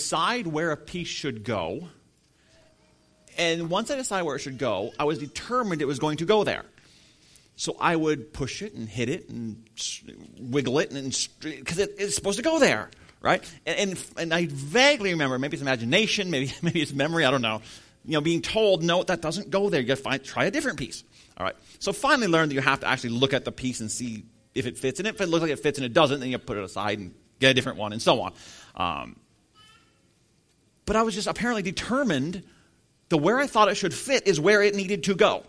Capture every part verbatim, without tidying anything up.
decide where a piece should go. And once I decided where it should go, I was determined it was going to go there. So I would push it and hit it and wiggle it, and because it, it's supposed to go there, right? And, and and I vaguely remember, maybe it's imagination, maybe maybe it's memory, I don't know. You know, being told, no, that doesn't go there. You got to find, try a different piece. All right. So finally learned that you have to actually look at the piece and see if it fits. And if it looks like it fits and it doesn't, then you put it aside and get a different one, and so on. Um, but I was just apparently determined that where I thought it should fit is where it needed to go.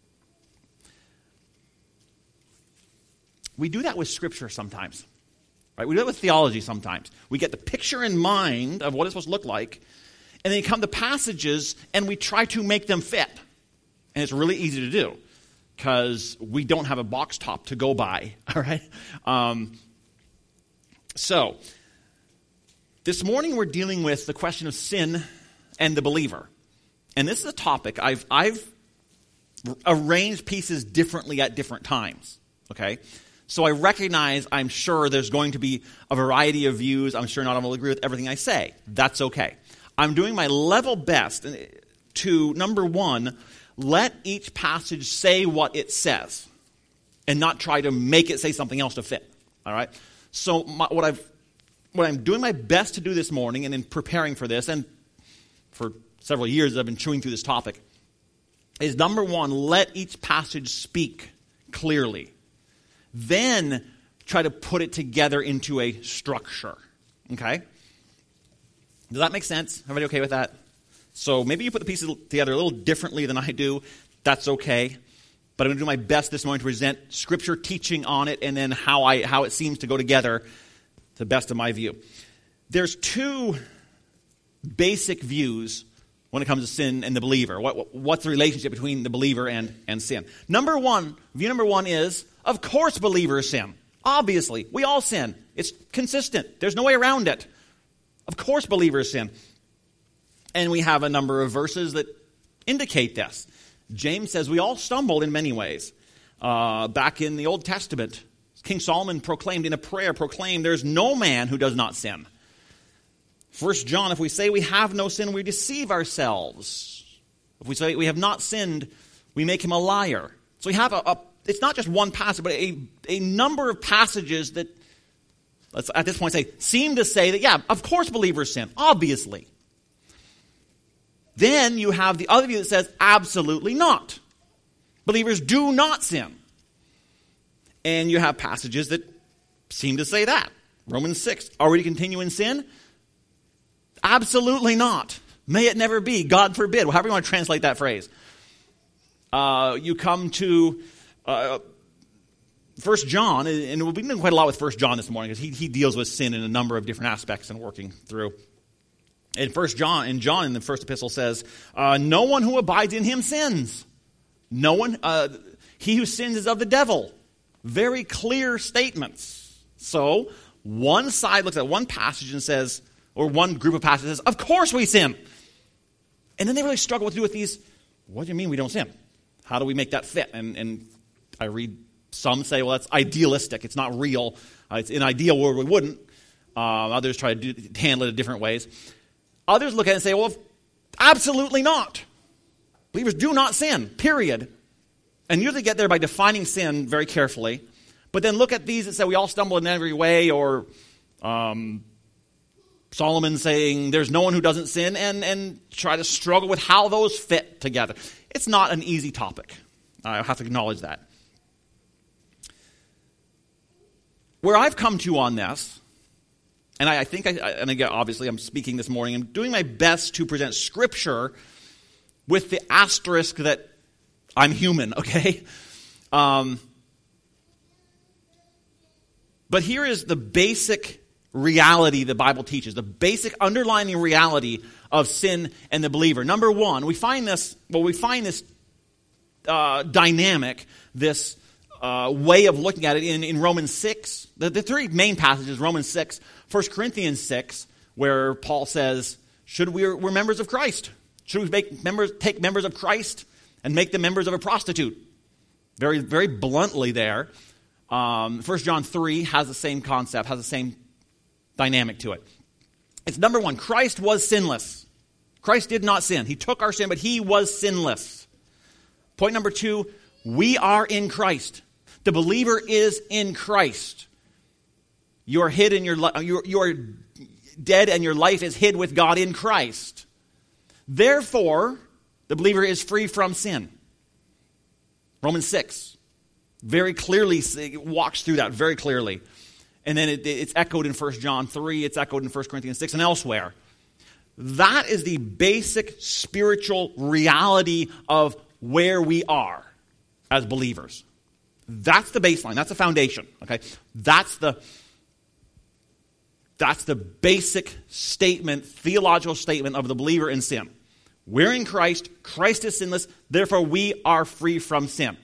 We do that with Scripture sometimes. Right? We do that with theology sometimes. We get the picture in mind of what it's supposed to look like, and then you come to passages and we try to make them fit. And it's really easy to do because we don't have a box top to go by. All right? Um, so, this morning we're dealing with the question of sin and the believer. And this is a topic I've, I've arranged pieces differently at different times. Okay? So I recognize, I'm sure there's going to be a variety of views. I'm sure not all will agree with everything I say. That's okay. I'm doing my level best to, number one, let each passage say what it says and not try to make it say something else to fit. All right? So my, what I've what I'm doing my best to do this morning and in preparing for this, and for several years I've been chewing through this topic, is number one, let each passage speak clearly. Then try to put it together into a structure. Okay? Does that make sense? Everybody okay with that? So maybe you put the pieces together a little differently than I do. That's okay. But I'm going to do my best this morning to present Scripture teaching on it and then how I how it seems to go together to the best of my view. There's two basic views when it comes to sin and the believer. What, what's the relationship between the believer and, and sin? Number one, view number one is, of course believers sin. Obviously, we all sin. It's consistent. There's no way around it. Of course believers sin. And we have a number of verses that indicate this. James says we all stumble in many ways. Uh, back in the Old Testament, King Solomon proclaimed in a prayer, proclaimed, there's no man who does not sin. First John, if we say we have no sin, we deceive ourselves. If we say we have not sinned, we make him a liar. So we have a, a it's not just one passage, but a, a number of passages that, let's at this point say, seem to say that, yeah, of course believers sin, obviously. Then you have the other view that says, absolutely not. Believers do not sin. And you have passages that seem to say that. Romans six, are we to continue in sin? Absolutely not. May it never be. God forbid. However you want to translate that phrase. Uh, you come to uh, First John, and we've been doing quite a lot with First John this morning because he, he deals with sin in a number of different aspects and working through. And First John, and John in the first epistle says, uh, no one who abides in him sins. No one, uh, he who sins is of the devil. Very clear statements. So one side looks at one passage and says, or one group of passages says, of course we sin. And then they really struggle what to do with these, what do you mean we don't sin? How do we make that fit? And, and I read some say, well, that's idealistic. It's not real. Uh, it's an ideal world we wouldn't. Uh, others try to do, handle it in different ways. Others look at it and say, well, absolutely not. Believers do not sin, period. And usually get there by defining sin very carefully. But then look at these that say we all stumble in every way, or um, Solomon saying there's no one who doesn't sin, and, and try to struggle with how those fit together. It's not an easy topic. I have to acknowledge that. Where I've come to on this, and I, I think, I, and again, obviously I'm speaking this morning, I'm doing my best to present Scripture with the asterisk that I'm human, okay? Um, but here is the basic reality the Bible teaches, the basic underlying reality of sin and the believer. Number one, we find this, well, we find this uh, dynamic, this uh, way of looking at it in, in Romans six. The, the three main passages, Romans six, First Corinthians six, where Paul says, should we, we're members of Christ. Should we make members, take members of Christ and make them members of a prostitute? Very, very bluntly there. Um, First John three has the same concept, has the same dynamic to it. It's number one, Christ was sinless. Christ did not sin. He took our sin, but he was sinless. Point number two, we are in Christ. The believer is in Christ. You are hid in your li- you you are dead, and your life is hid with God in Christ. Therefore, the believer is free from sin. Romans six very clearly walks through that very clearly. And then it, it's echoed in First John three, it's echoed in First Corinthians six, and elsewhere. That is the basic spiritual reality of where we are as believers. That's the baseline. That's the foundation. Okay, that's the that's the basic statement, theological statement of the believer in sin. We're in Christ. Christ is sinless. Therefore, we are free from sin.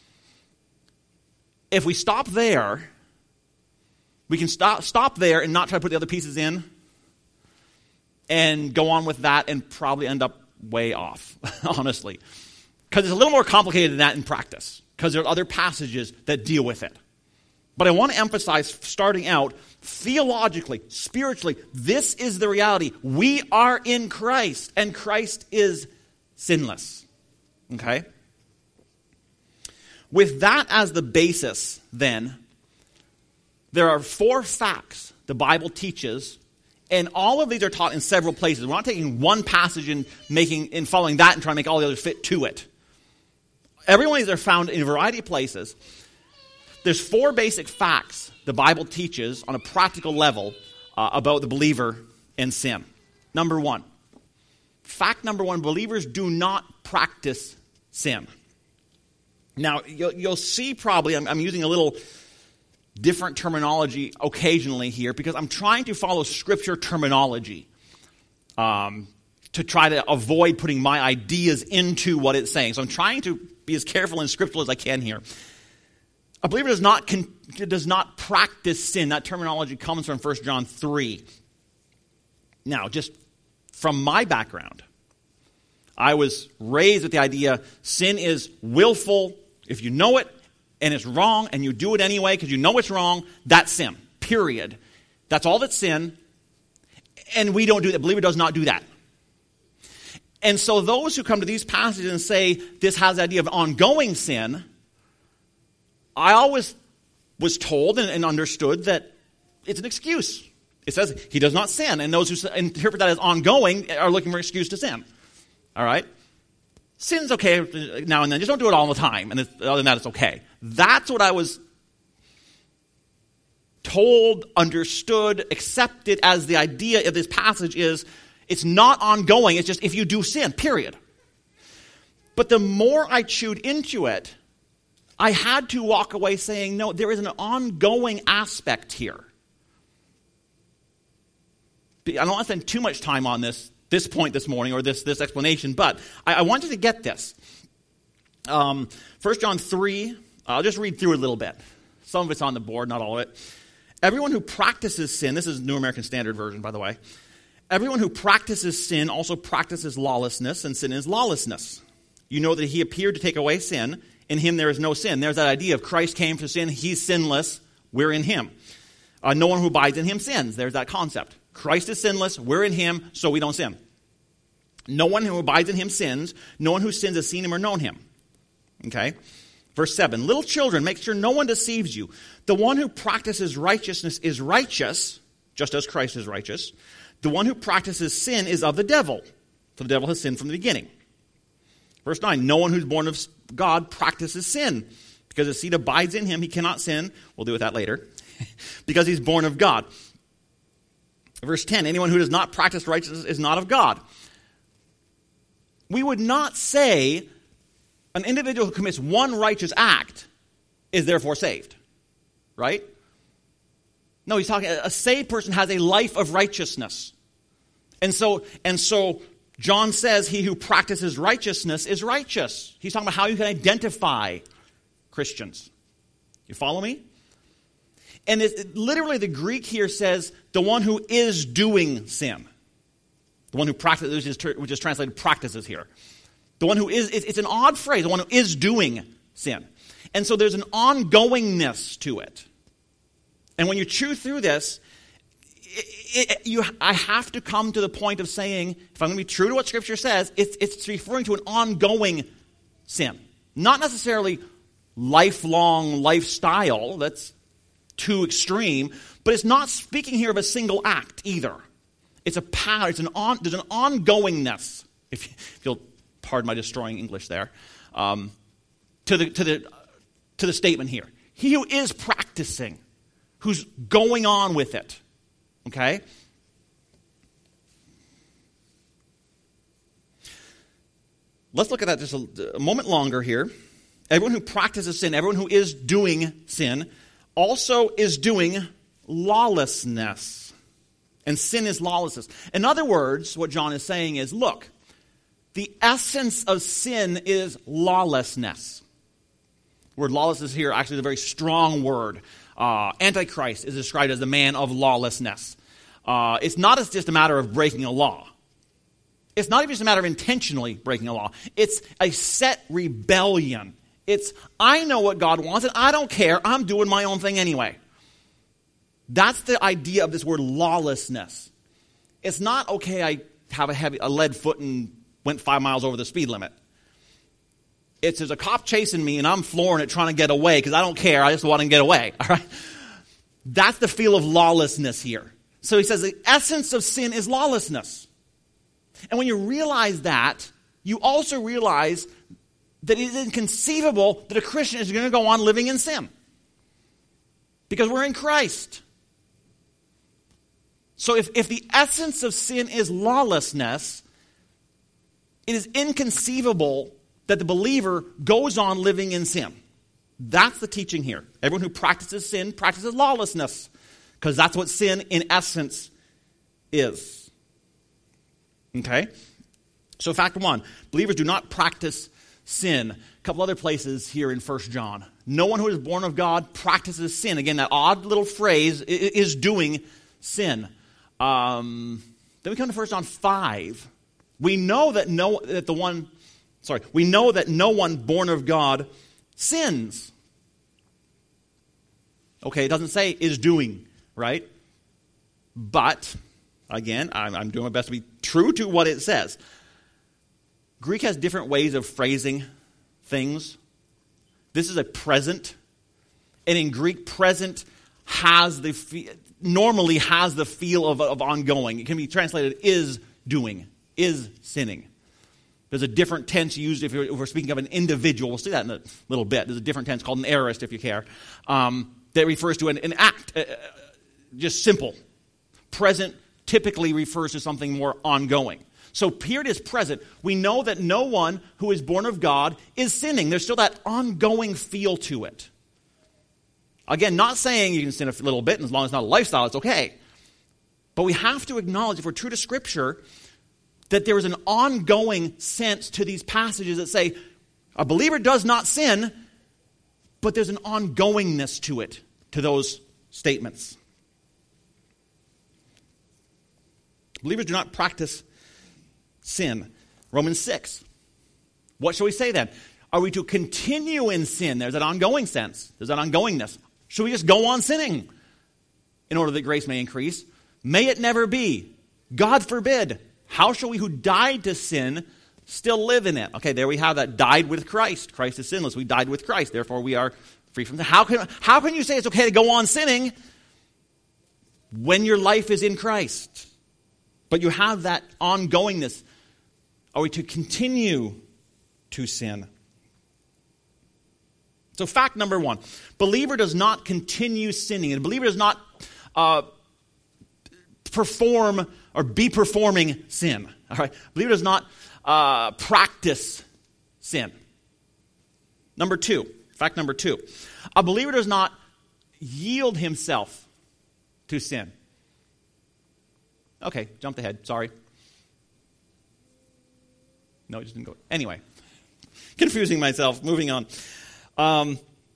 If we stop there, we can stop stop there and not try to put the other pieces in, and go on with that, and probably end up way off, honestly, because it's a little more complicated than that in practice. Because there are other passages that deal with it. But I want to emphasize, starting out, theologically, spiritually, this is the reality. We are in Christ, and Christ is sinless. Okay? With that as the basis, then, there are four facts the Bible teaches, and all of these are taught in several places. We're not taking one passage and making and following that and trying to make all the others fit to it. Every one of these are found in a variety of places. There's four basic facts the Bible teaches on a practical level uh, about the believer and sin. Number one. Fact number one, believers do not practice sin. Now, you'll, you'll see probably, I'm, I'm using a little different terminology occasionally here because I'm trying to follow Scripture terminology. Um, to try to avoid putting my ideas into what it's saying. So I'm trying to be as careful and scriptural as I can here. A believer does not con- does not practice sin. That terminology comes from First John three. Now, just from my background, I was raised with the idea sin is willful. If you know it and it's wrong and you do it anyway because you know it's wrong, that's sin, period. That's all that's sin. And we don't do that. The believer does not do that. And so those who come to these passages and say this has the idea of ongoing sin, I always was told and, and understood that it's an excuse. It says he does not sin. And those who interpret that as ongoing are looking for an excuse to sin. All right? Sin's okay now and then. Just don't do it all the time. And other than that, it's okay. That's what I was told, understood, accepted as the idea of this passage is. It's not ongoing. It's just if you do sin, period. But the more I chewed into it, I had to walk away saying, no, there is an ongoing aspect here. I don't want to spend too much time on this this point this morning or this, this explanation, but I, I want you to get this. Um, First John three, I'll just read through it a little bit. Some of it's on the board, not all of it. Everyone who practices sin, this is New American Standard Version, by the way. Everyone who practices sin also practices lawlessness, and sin is lawlessness. You know that he appeared to take away sin. In him there is no sin. There's that idea of Christ came for sin. He's sinless. We're in him. Uh, no one who abides in him sins. There's that concept. Christ is sinless. We're in him, so we don't sin. No one who abides in him sins. No one who sins has seen him or known him. Okay? Verse seven. Little children, make sure no one deceives you. The one who practices righteousness is righteous, just as Christ is righteous. The one who practices sin is of the devil, for the devil has sinned from the beginning. Verse nine, no one who's born of God practices sin, because the seed abides in him, he cannot sin. We'll deal with that later. Because he's born of God. Verse ten, anyone who does not practice righteousness is not of God. We would not say an individual who commits one righteous act is therefore saved. Right? No, he's talking, a saved person has a life of righteousness. And so, and so John says he who practices righteousness is righteous. He's talking about how you can identify Christians. You follow me? And it, it, literally the Greek here says the one who is doing sin. The one who practices, which is, which is translated practices here. The one who is, it's, it's an odd phrase, the one who is doing sin. And so there's an ongoingness to it. And when you chew through this, it, it, you, I have to come to the point of saying, if I'm going to be true to what Scripture says, it's, it's referring to an ongoing sin. Not necessarily lifelong lifestyle, that's too extreme, but it's not speaking here of a single act either. It's a pattern, it's an on, there's an ongoingness, if, if you'll pardon my destroying English there, um, to the to the to the statement here. He who is practicing, who's going on with it. Okay? Let's look at that just a, a moment longer here. Everyone who practices sin, everyone who is doing sin, also is doing lawlessness. And sin is lawlessness. In other words, what John is saying is, look, the essence of sin is lawlessness. The word lawlessness here actually is a very strong word. Uh, Antichrist is described as the man of lawlessness. Uh, it's not as just a matter of breaking a law. It's not even just a matter of intentionally breaking a law. It's a set rebellion. It's, I know what God wants and I don't care. I'm doing my own thing anyway. That's the idea of this word lawlessness. It's not, okay, I have a heavy, a lead foot and went five miles over the speed limit. It's, there's a cop chasing me and I'm flooring it trying to get away because I don't care. I just want to get away. All right? That's the feel of lawlessness here. So he says the essence of sin is lawlessness. And when you realize that, you also realize that it is inconceivable that a Christian is going to go on living in sin. Because we're in Christ. So if, if the essence of sin is lawlessness, it is inconceivable that the believer goes on living in sin. That's the teaching here. Everyone who practices sin practices lawlessness. Because that's what sin in essence is. Okay? So fact one, believers do not practice sin. A couple other places here in First John. No one who is born of God practices sin. Again, that odd little phrase is doing sin. Um, then we come to First John five. We know that no that the one, sorry, we know that no one born of God sins. Okay, it doesn't say is doing, right? But again, I'm, I'm doing my best to be true to what it says. Greek has different ways of phrasing things. This is a present. And in Greek, present has the fe- normally has the feel of, of ongoing. It can be translated is doing, is sinning. There's a different tense used if, if we're speaking of an individual. We'll see that in a little bit. There's a different tense called an aorist, if you care, um, that refers to an, an act, uh, just simple. Present typically refers to something more ongoing. So period is present. We know that no one who is born of God is sinning. There's still that ongoing feel to it. Again, not saying you can sin a little bit, and as long as it's not a lifestyle, it's okay. But we have to acknowledge, if we're true to Scripture, that there is an ongoing sense to these passages that say, a believer does not sin, but there's an ongoingness to it, to those statements. Believers do not practice sin. Romans six. What shall we say then? Are we to continue in sin? There's an ongoing sense. There's an ongoingness. Should we just go on sinning in order that grace may increase? May it never be. God forbid. How shall we who died to sin still live in it? Okay, there we have that. Died with Christ. Christ is sinless. We died with Christ. Therefore we are free from sin. How can, how can you say it's okay to go on sinning when your life is in Christ? But you have that ongoingness. Are we to continue to sin? So fact number one, believer does not continue sinning. And a believer does not uh, perform or be performing sin. All right, believer does not uh, practice sin. Number two, fact number two, a believer does not yield himself to sin. Okay, jumped ahead, sorry. No, it just didn't go. Anyway, confusing myself, moving on. Um,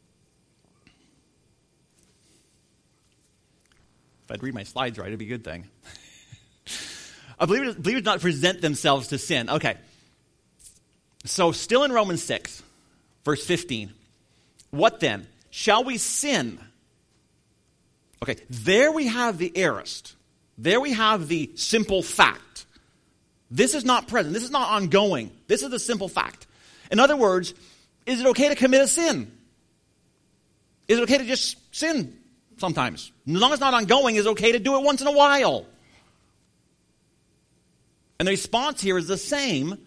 if I'd read my slides right, it'd be a good thing. A believer, believers do not present themselves to sin. Okay. So still in Romans six, verse fifteen. What then? Shall we sin? Okay, there we have the aorist. There we have the simple fact. This is not present. This is not ongoing. This is the simple fact. In other words, is it okay to commit a sin? Is it okay to just sin sometimes? As long as it's not ongoing, is it okay to do it once in a while? And the response here is the same.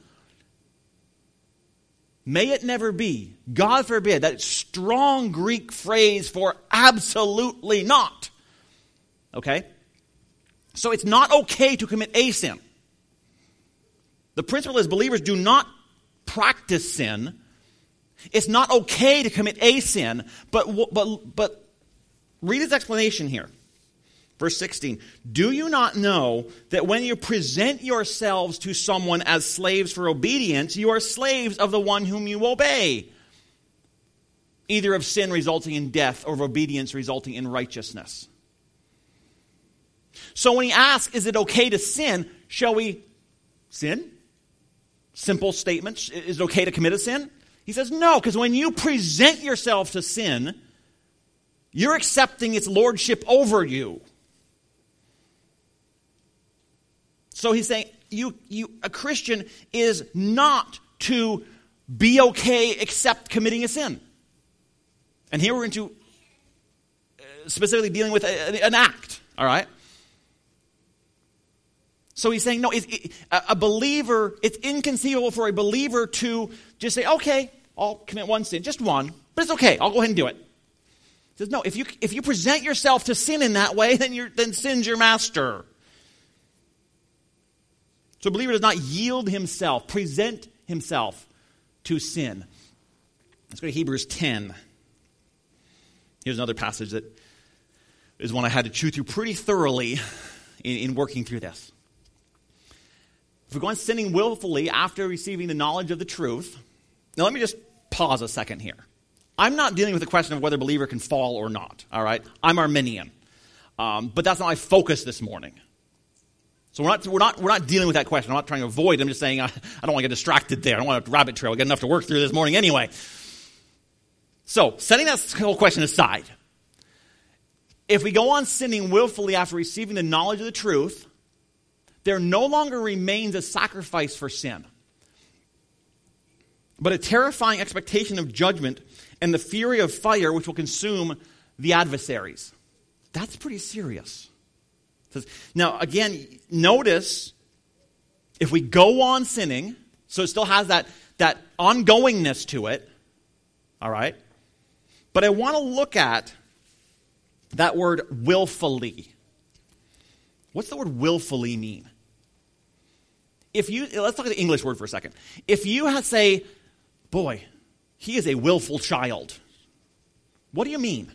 May it never be. God forbid. That strong Greek phrase for absolutely not. Okay? So it's not okay to commit a sin. The principle is believers do not practice sin. It's not okay to commit a sin, but, but, but read his explanation here. Verse sixteen, do you not know that when you present yourselves to someone as slaves for obedience, you are slaves of the one whom you obey, either of sin resulting in death or of obedience resulting in righteousness? So when he asks, is it okay to sin, shall we sin? Simple statement. Is it okay to commit a sin? He says no, because when you present yourself to sin, you're accepting its lordship over you. So he's saying you, you, a Christian is not to be okay except committing a sin. And here we're into specifically dealing with a, an act, all right? So he's saying, no, it, it, a believer, it's inconceivable for a believer to just say, okay, I'll commit one sin, just one, but it's okay, I'll go ahead and do it. He says, no, if you if you present yourself to sin in that way, then you're then sin's your master. So a believer does not yield himself, present himself to sin. Let's go to Hebrews ten. Here's another passage that is one I had to chew through pretty thoroughly in, in working through this. If we're going sinning willfully after receiving the knowledge of the truth, now let me just pause a second here. I'm not dealing with the question of whether a believer can fall or not, all right? I'm Arminian, um, but that's not my focus this morning. So we're not, we're not, we're not dealing with that question. I'm not trying to avoid it. I'm just saying I, I don't want to get distracted there. I don't want to rabbit trail. I got enough to work through this morning anyway. So, setting that whole question aside, if we go on sinning willfully after receiving the knowledge of the truth, there no longer remains a sacrifice for sin, but a terrifying expectation of judgment and the fury of fire which will consume the adversaries. That's pretty serious. Now, again, notice if we go on sinning, so it still has that, that ongoingness to it, all right? But I want to look at that word willfully. What's the word willfully mean? If you, let's look at the English word for a second. If you had say, boy, he is a willful child, what do you mean?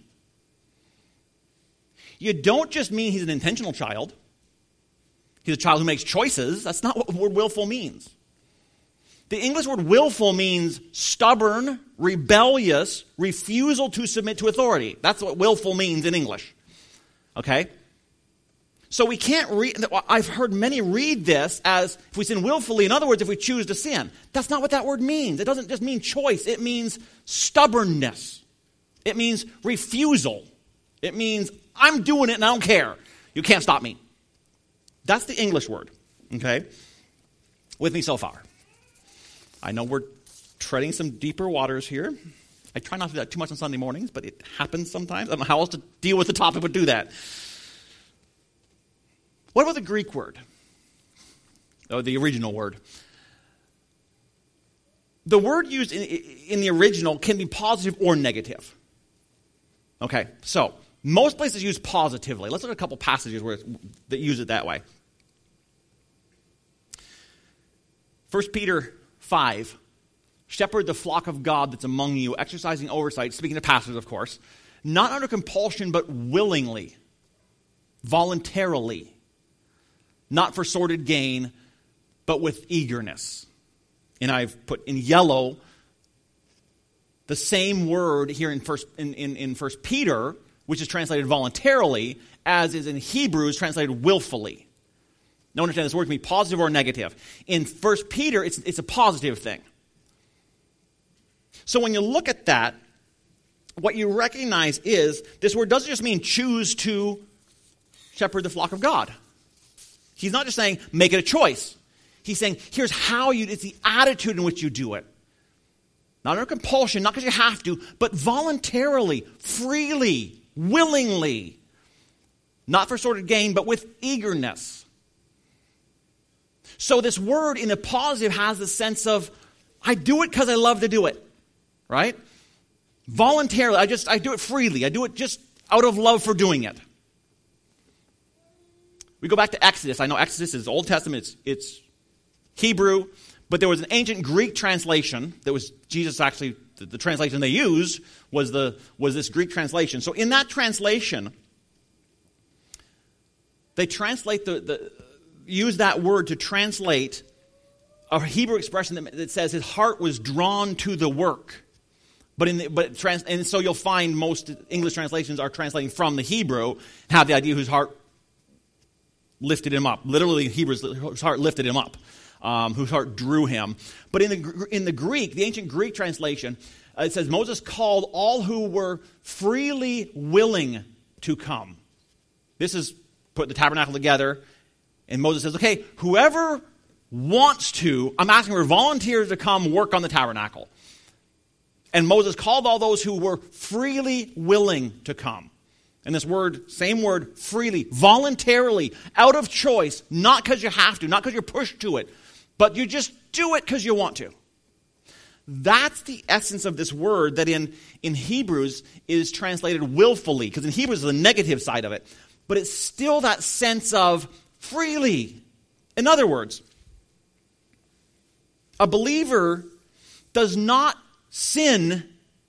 You don't just mean he's an intentional child. He's a child who makes choices. That's not what the word willful means. The English word willful means stubborn, rebellious, refusal to submit to authority. That's what willful means in English. Okay? So we can't read, I've heard many read this as if we sin willfully, in other words, if we choose to sin. That's not what that word means. It doesn't just mean choice. It means stubbornness. It means refusal. It means I'm doing it and I don't care. You can't stop me. That's the English word. Okay? With me so far. I know we're treading some deeper waters here. I try not to do that too much on Sunday mornings, but it happens sometimes. I don't know how else to deal with the topic but do that. What about the Greek word? Or the original word? The word used in, in the original can be positive or negative. Okay, so most places use positively. Let's look at a couple passages where that use it that way. First Peter five, shepherd the flock of God that's among you, exercising oversight, speaking to pastors, of course, not under compulsion, but willingly, voluntarily, not for sordid gain, but with eagerness. And I've put in yellow the same word here in First in, in, in First Peter, which is translated voluntarily, as is in Hebrews translated willfully. Now understand this word can be positive or negative. In First Peter, it's, it's a positive thing. So when you look at that, what you recognize is this word doesn't just mean choose to shepherd the flock of God. He's not just saying, make it a choice. He's saying, here's how you, it's the attitude in which you do it. Not under compulsion, not because you have to, but voluntarily, freely, willingly. Not for sort of gain, but with eagerness. So this word in a positive has the sense of, I do it because I love to do it. Right? Voluntarily, I just, I do it freely. I do it just out of love for doing it. We go back to Exodus. I know Exodus is Old Testament, it's, it's Hebrew, but there was an ancient Greek translation that was Jesus actually, the, the translation they used was the was this Greek translation. So in that translation, they translate the, the use that word to translate a Hebrew expression that, that says his heart was drawn to the work. But in the, but trans, and so you'll find most English translations are translating from the Hebrew, have the idea whose heart lifted him up. Literally, Hebrew's whose heart lifted him up, um, whose heart drew him. But in the in the Greek, the ancient Greek translation, uh, it says Moses called all who were freely willing to come. This is put the tabernacle together, and Moses says, "Okay, whoever wants to, I'm asking for volunteers to come work on the tabernacle." And Moses called all those who were freely willing to come. And this word, same word, freely, voluntarily, out of choice, not because you have to, not because you're pushed to it, but you just do it because you want to. That's the essence of this word that in, in Hebrews is translated willfully, because in Hebrews is the negative side of it. But it's still that sense of freely. In other words, a believer does not sin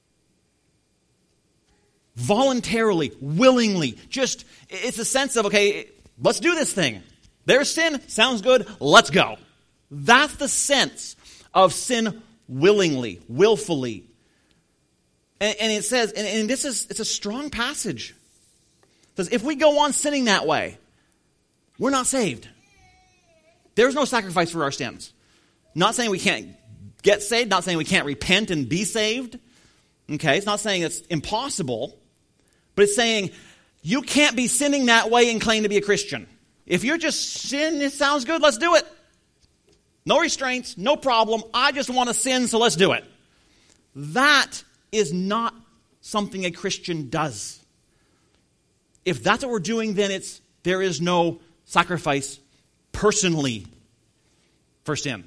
voluntarily, willingly. Just, it's a sense of, okay, let's do this thing. There's sin, sounds good, let's go. That's the sense of sin willingly, willfully. And, and it says, and, and this is, it's a strong passage. It says, if we go on sinning that way, we're not saved. There's no sacrifice for our sins. Not saying we can't get saved, not saying we can't repent and be saved. Okay, it's not saying it's impossible, but it's saying you can't be sinning that way and claim to be a Christian. If you're just sin, it sounds good, let's do it. No restraints, no problem. I just want to sin, so let's do it. That is not something a Christian does. If that's what we're doing, then it's there is no sacrifice personally for sin.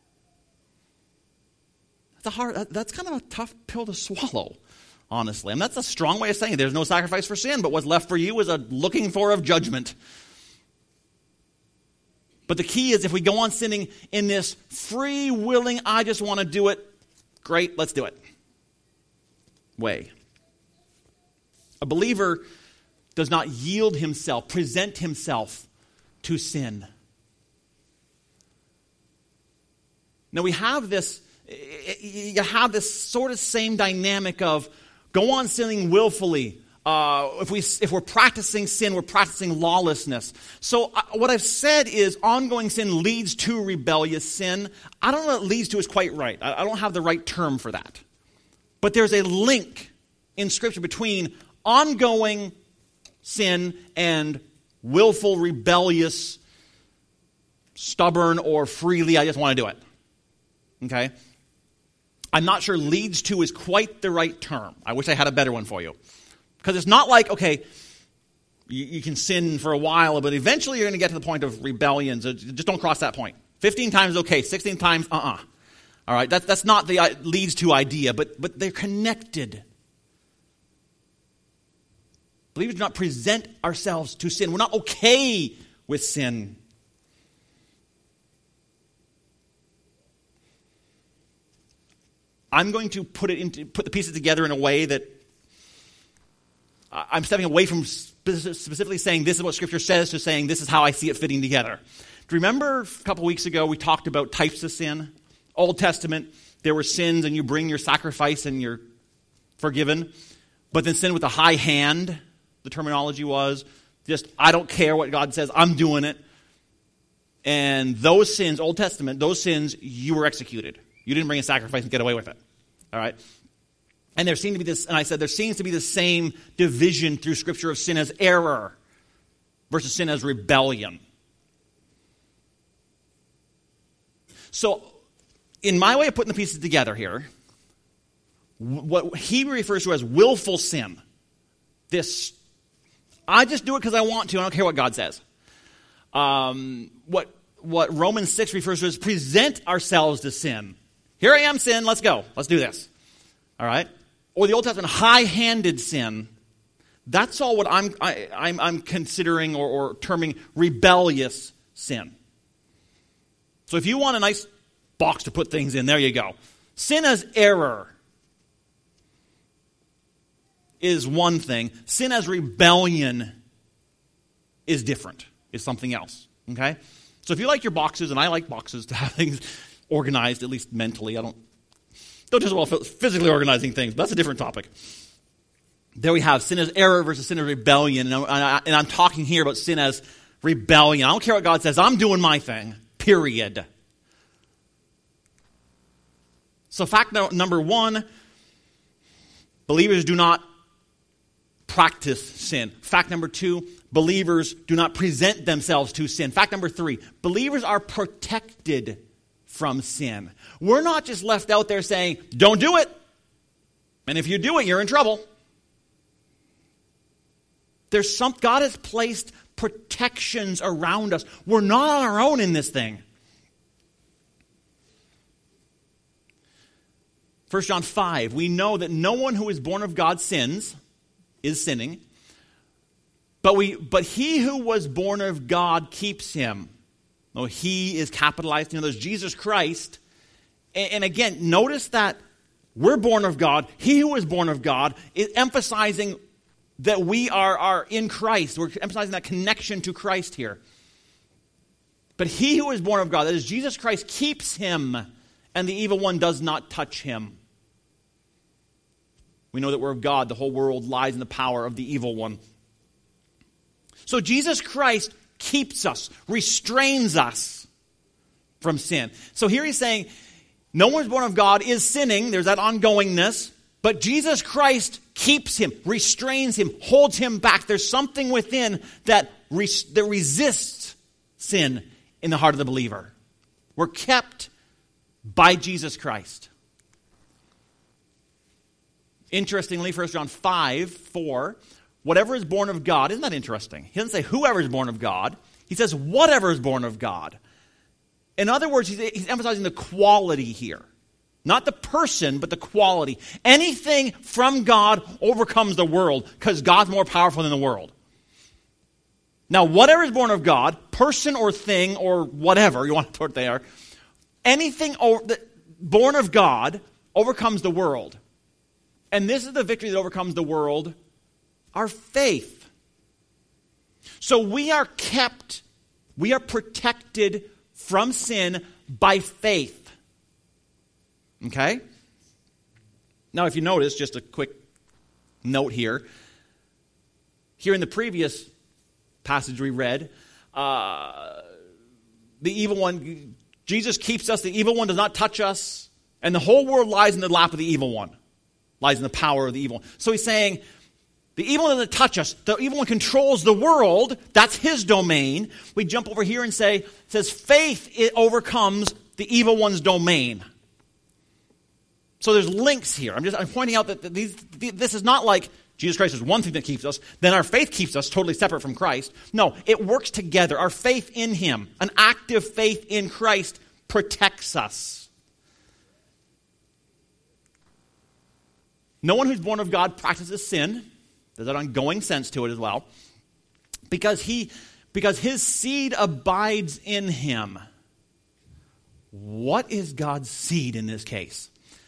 That's a hard, that's kind of a tough pill to swallow, honestly. And that's a strong way of saying it. There's no sacrifice for sin, but what's left for you is a looking for of judgment. But the key is if we go on sinning in this free, willing, I just want to do it, great, let's do it way. A believer does not yield himself, present himself to sin. Now we have this, you have this sort of same dynamic of go on sinning willfully. Uh, if we if we're practicing sin, we're practicing lawlessness. So uh, what I've said is ongoing sin leads to rebellious sin. I don't know what leads to is quite right. I, I don't have the right term for that. But there's a link in Scripture between ongoing sin and willful, rebellious, stubborn, or freely, I just want to do it. Okay? I'm not sure leads to is quite the right term. I wish I had a better one for you. Because it's not like, okay, you, you can sin for a while, but eventually you're going to get to the point of rebellion. So just don't cross that point. fifteen times, okay. sixteen times, uh-uh. All right, that, that's not the uh, leads to idea, but, but they're connected. Believers do not present ourselves to sin. We're not okay with sin. I'm going to put it into put the pieces together in a way that I'm stepping away from specifically saying this is what Scripture says to saying this is how I see it fitting together. Do you remember a couple weeks ago we talked about types of sin? Old Testament, there were sins and you bring your sacrifice and you're forgiven. But then sin with a high hand, the terminology was just, I don't care what God says, I'm doing it. And those sins, Old Testament, those sins, you were executed. You didn't bring a sacrifice and get away with it. All right? And there seemed to be this, and I said there seems to be the same division through Scripture of sin as error versus sin as rebellion. So, in my way of putting the pieces together here, what he refers to as willful sin, this, I just do it because I want to, I don't care what God says. Um, what, what Romans six refers to as present ourselves to sin. Here I am, sin, let's go, let's do this. All right? Or the Old Testament high-handed sin. That's all what I'm, I, I'm, I'm considering or, or terming rebellious sin. So if you want a nice box to put things in, there you go. Sin as error is one thing. Sin as rebellion is different. Is something else. Okay? So if you like your boxes, and I like boxes to have things organized, at least mentally. I don't don't just well physically organizing things, but that's a different topic. There we have sin as error versus sin as rebellion. And, I, and I'm talking here about sin as rebellion. I don't care what God says. I'm doing my thing. Period. So fact no, number one, believers do not practice sin. Fact number two, believers do not present themselves to sin. Fact number three, believers are protected from sin. We're not just left out there saying, don't do it. And if you do it, you're in trouble. There's some, God has placed protections around us. We're not on our own in this thing. First John five, we know that no one who is born of God sins, is sinning, but we, but he who was born of God keeps him. No, he is capitalized. You know, there's Jesus Christ. And, and again, notice that we're born of God. He who is born of God is emphasizing that we are, are in Christ. We're emphasizing that connection to Christ here. But he who is born of God, that is Jesus Christ, keeps him, and the evil one does not touch him. We know that we're of God. The whole world lies in the power of the evil one. So Jesus Christ keeps us, restrains us from sin. So here he's saying, no one who's born of God is sinning. There's that ongoingness. But Jesus Christ keeps him, restrains him, holds him back. There's something within that, res- that resists sin in the heart of the believer. We're kept by Jesus Christ. Interestingly, First John five, four, whatever is born of God, isn't that interesting? He doesn't say whoever is born of God. He says whatever is born of God. In other words, he's, he's emphasizing the quality here. Not the person, but the quality. Anything from God overcomes the world because God's more powerful than the world. Now, whatever is born of God, person or thing or whatever, you want to put there, anything over, that, born of God overcomes the world. And this is the victory that overcomes the world, our faith. So we are kept, we are protected from sin by faith. Okay? Now, if you notice, just a quick note here. Here in the previous passage we read, uh, the evil one, Jesus keeps us, the evil one does not touch us, and the whole world lies in the lap of the evil one. Lies in the power of the evil one. So he's saying, the evil one doesn't touch us. The evil one controls the world. That's his domain. We jump over here and say, it says faith it overcomes the evil one's domain. So there's links here. I'm just I'm pointing out that these, this is not like Jesus Christ is one thing that keeps us, then our faith keeps us totally separate from Christ. No, it works together. Our faith in him, an active faith in Christ, protects us. No one who's born of God practices sin. There's an ongoing sense to it as well. Because he, because his seed abides in him. What is God's seed in this case?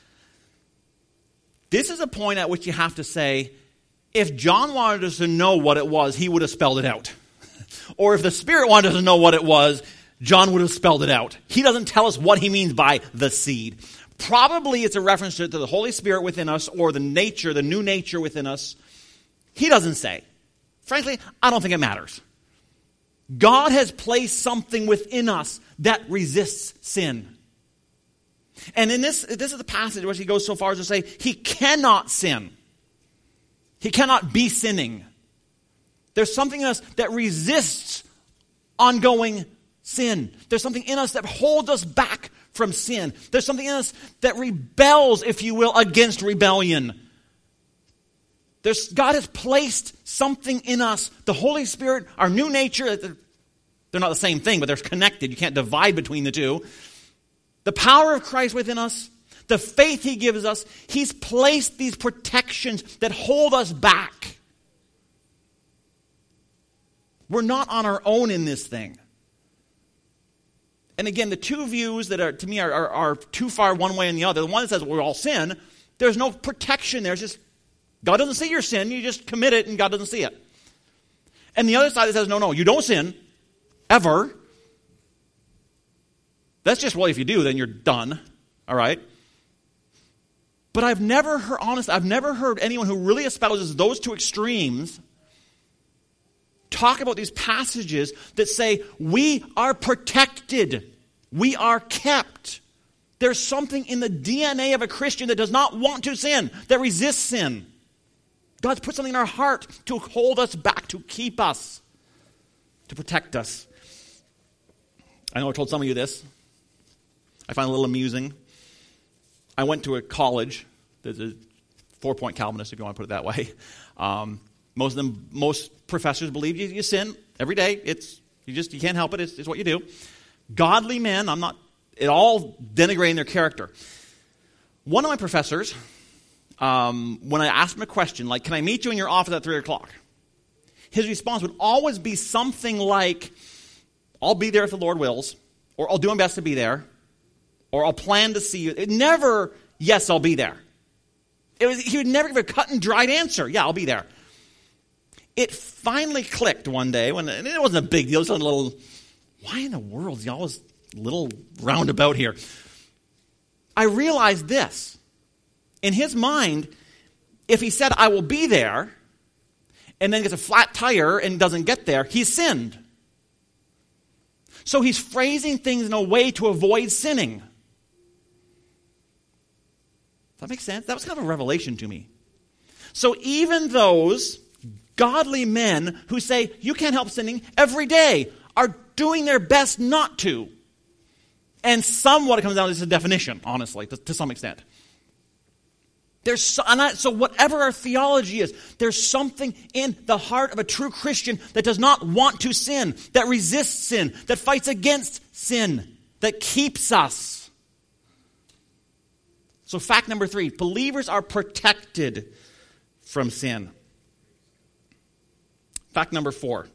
This is a point at which you have to say, if John wanted us to know what it was, he would have spelled it out. Or if the Spirit wanted us to know what it was, John would have spelled it out. He doesn't tell us what he means by the seed. Probably it's a reference to the Holy Spirit within us or the nature, the new nature within us. He doesn't say. Frankly, I don't think it matters. God has placed something within us that resists sin. And in this, this is the passage where he goes so far as to say he cannot sin. He cannot be sinning. There's something in us that resists ongoing sin. There's something in us that holds us back from sin. There's something in us that rebels, if you will, against rebellion. There's, God has placed something in us. The Holy Spirit, our new nature, they're not the same thing, but they're connected. You can't divide between the two. The power of Christ within us, the faith he gives us, he's placed these protections that hold us back. We're not on our own in this thing. And again, the two views that are, to me, are, are, are too far one way and the other. The one that says we all sin, there's no protection there. It's just, God doesn't see your sin. You just commit it and God doesn't see it. And the other side that says, no, no, you don't sin, ever. That's just, well, if you do, then you're done. All right? But I've never heard, honestly, I've never heard anyone who really espouses those two extremes talk about these passages that say we are protected, we are kept. There's something in the D N A of a Christian that does not want to sin, that resists sin. God's put something in our heart to hold us back, to keep us, to protect us. I know I told some of you this. I find it a little amusing. I went to a college, there's a four-point Calvinist, if you want to put it that way. Um, most of them, most professors believe you, you sin every day. It's you just you can't help it. It's, it's what you do. Godly men, I'm not at all denigrating their character. One of my professors, um, when I asked him a question like, "Can I meet you in your office at three o'clock?" His response would always be something like, "I'll be there if the Lord wills," or "I'll do my best to be there," or "I'll plan to see you." It never, "Yes, I'll be there." It was, he would never give a cut and dried answer. "Yeah, I'll be there." It finally clicked one day, when and it wasn't a big deal. It was a little, why in the world is he always a little roundabout here? I realized this. In his mind, if he said, "I will be there," and then gets a flat tire and doesn't get there, he's sinned. So he's phrasing things in a way to avoid sinning. Does that make sense? That was kind of a revelation to me. So even those godly men who say, you can't help sinning, every day are doing their best not to. And somewhat it comes down to this definition, honestly, to, to some extent. There's so, and I, so whatever our theology is, there's something in the heart of a true Christian that does not want to sin, that resists sin, that fights against sin, that keeps us. So fact number three, believers are protected from sin. Fact number four,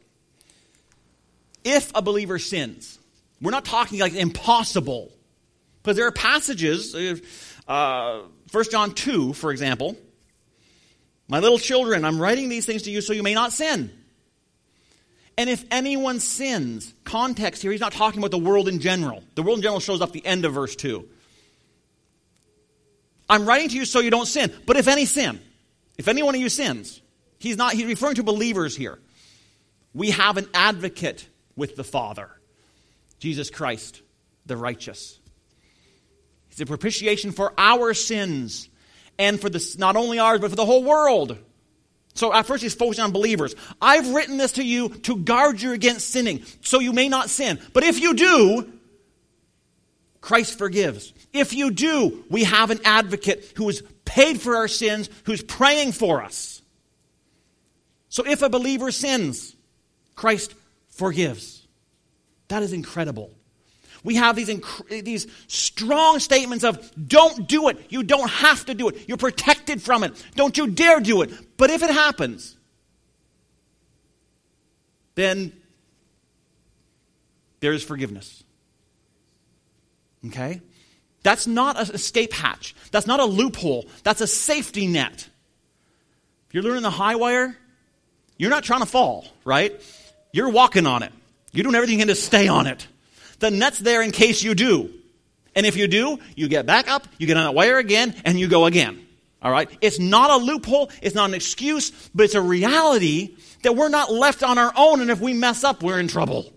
if a believer sins, we're not talking like impossible, because there are passages, uh, First John two, for example, "My little children, I'm writing these things to you so you may not sin. And if anyone sins," context here, he's not talking about the world in general. The world in general shows up at the end of verse two. "I'm writing to you so you don't sin. But if any sin, if any one of you sins," he's not, he's referring to believers here. "We have an advocate with the Father, Jesus Christ, the righteous." He's a propitiation for our sins and for the, not only ours, but for the whole world. So at first he's focusing on believers. "I've written this to you to guard you against sinning, so you may not sin. But if you do, Christ forgives. If you do, we have an advocate who has paid for our sins, who's praying for us." So if a believer sins, Christ forgives. That is incredible. We have these inc- these strong statements of, don't do it. You don't have to do it. You're protected from it. Don't you dare do it. But if it happens, then there is forgiveness. Okay? That's not an escape hatch. That's not a loophole. That's a safety net. If you're learning the high wire, you're not trying to fall, right? You're walking on it. You're doing everything you can to stay on it. The net's there in case you do. And if you do, you get back up, you get on that wire again, and you go again. All right? It's not a loophole. It's not an excuse, but it's a reality that we're not left on our own, and if we mess up, we're in trouble.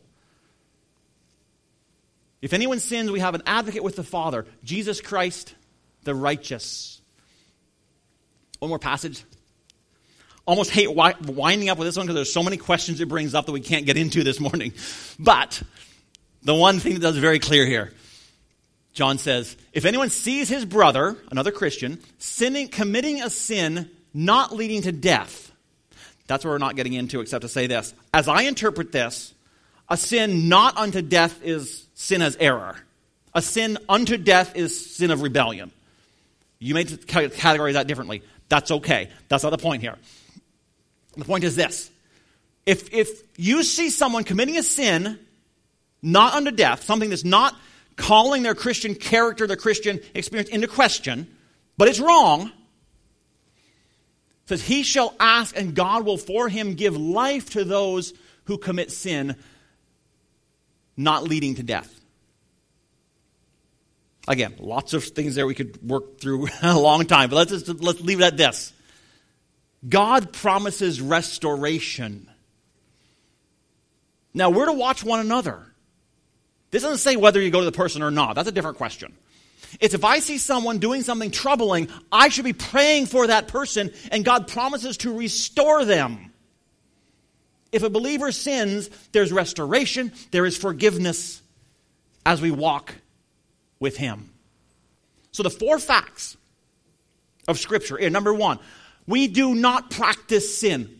If anyone sins, we have an advocate with the Father, Jesus Christ, the righteous. One more passage. Almost hate winding up with this one because there's so many questions it brings up that we can't get into this morning. But the one thing that is very clear here. John says, if anyone sees his brother, another Christian, sinning, committing a sin not leading to death, that's what we're not getting into except to say this. As I interpret this, a sin not unto death is sin as error. A sin unto death is sin of rebellion. You may categorize that differently. That's okay. That's not the point here. The point is this. If, if you see someone committing a sin not unto death, something that's not calling their Christian character, their Christian experience into question, but it's wrong, it says, he shall ask and God will for him give life to those who commit sin not leading to death. Again, lots of things there we could work through a long time, but let's just, let's leave it at this. God promises restoration. Now, we're to watch one another. This doesn't say whether you go to the person or not. That's a different question. It's if I see someone doing something troubling, I should be praying for that person, and God promises to restore them. If a believer sins, there's restoration, there is forgiveness as we walk with him. So the four facts of Scripture are, number one, we do not practice sin.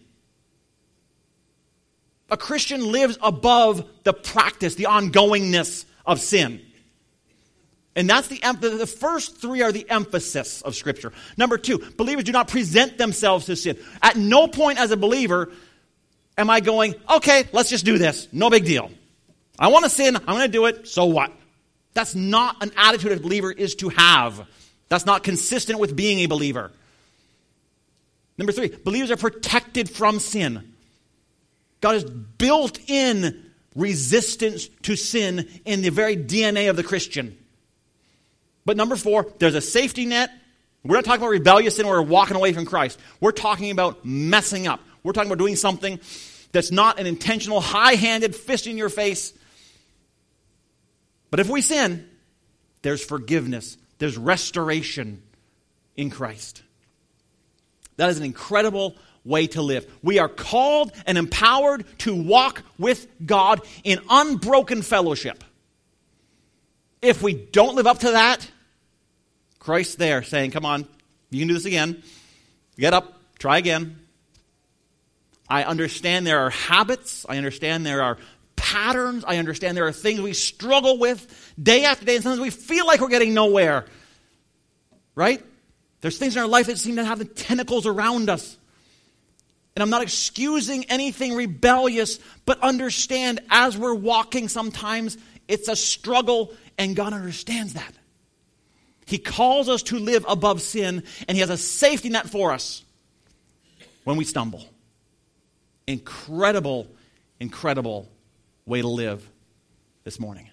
A Christian lives above the practice, the ongoingness of sin. And that's the, the first three are the emphasis of Scripture. Number two, believers do not present themselves to sin. At no point as a believer am I going, okay, let's just do this. No big deal. I want to sin. I'm going to do it. So what? That's not an attitude a believer is to have. That's not consistent with being a believer. Number three, believers are protected from sin. God has built in resistance to sin in the very D N A of the Christian. But number four, there's a safety net. We're not talking about rebellious sin where we're walking away from Christ. We're talking about messing up. We're talking about doing something that's not an intentional, high-handed, fist in your face. But if we sin, there's forgiveness. There's restoration in Christ. That is an incredible way to live. We are called and empowered to walk with God in unbroken fellowship. If we don't live up to that, Christ's there saying, come on, you can do this again. Get up, try again. I understand there are habits. I understand there are patterns. I understand there are things we struggle with day after day, and sometimes we feel like we're getting nowhere. Right? There's things in our life that seem to have the tentacles around us. And I'm not excusing anything rebellious, but understand as we're walking sometimes it's a struggle, and God understands that. He calls us to live above sin, and He has a safety net for us when we stumble. Incredible, incredible way to live this morning.